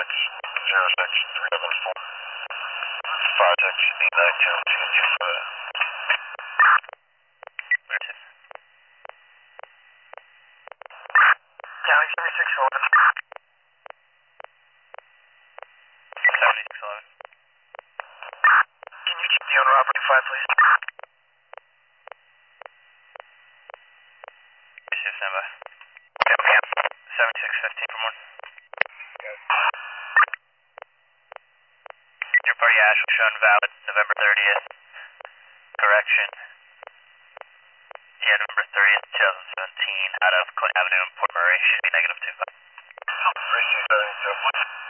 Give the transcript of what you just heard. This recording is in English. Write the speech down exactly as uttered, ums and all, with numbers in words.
six zero six three seven four. five six eight nine two two two five. County seventy-six eleven. seventy-six eleven. Can you keep the owner operating five, please? Yes, stand by. Copy, seventy-six fifteen for one. Your party ash was shown valid November thirtieth. Correction. Yeah, November thirtieth, twenty seventeen, out of Clinton Avenue in Port Murray. Should be negative two five. three two seven two.